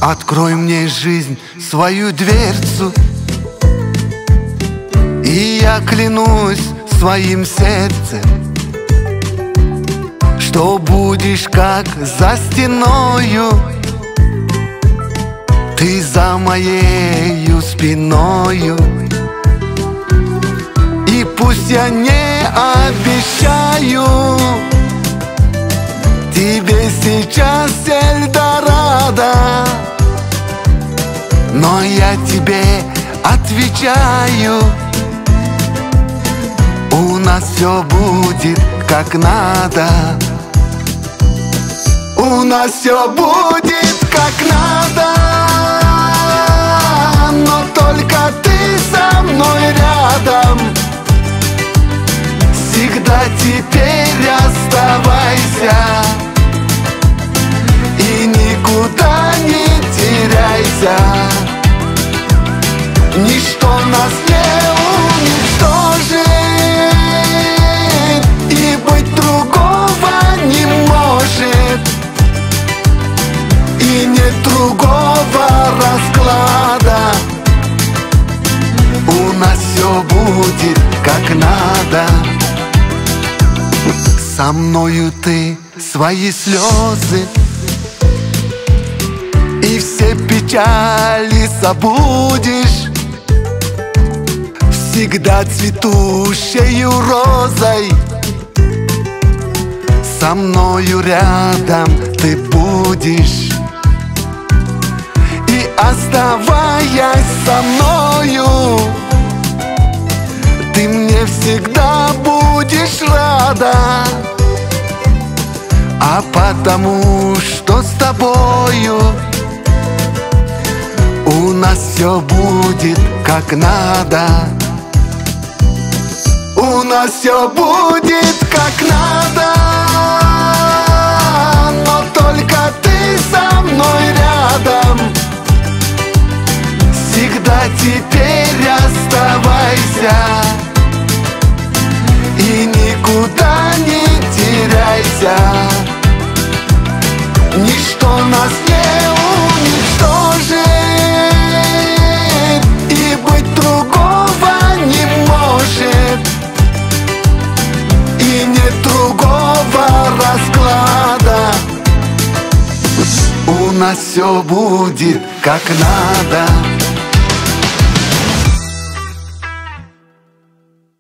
Открой мне, жизнь, свою дверцу, и я клянусь своим сердцем, что будешь как за стеною, ты за моею спиною. И пусть я не обещаю тебе сейчас Эльдорадо, но я тебе отвечаю, у нас все будет как надо. У нас все будет как надо, но только ты со мной рядом. Всегда теперь оставайся и никуда не теряйся. Ничто нас не уничтожит, и быть другого не может, и нет другого расклада. У нас все будет как надо. Со мною ты свои слезы и все печали забудешь, всегда цветущею розой. Со мною рядом ты будешь, и оставаясь со мною, ты мне всегда будешь рада. А потому что с тобою у нас все будет как надо. У нас все будет как надо, но только ты со мной рядом. Всегда теперь оставайся и никуда не теряйся. Ничто нас не уничтожит, и быть другого не может, и нет другого расклада. У нас все будет как надо.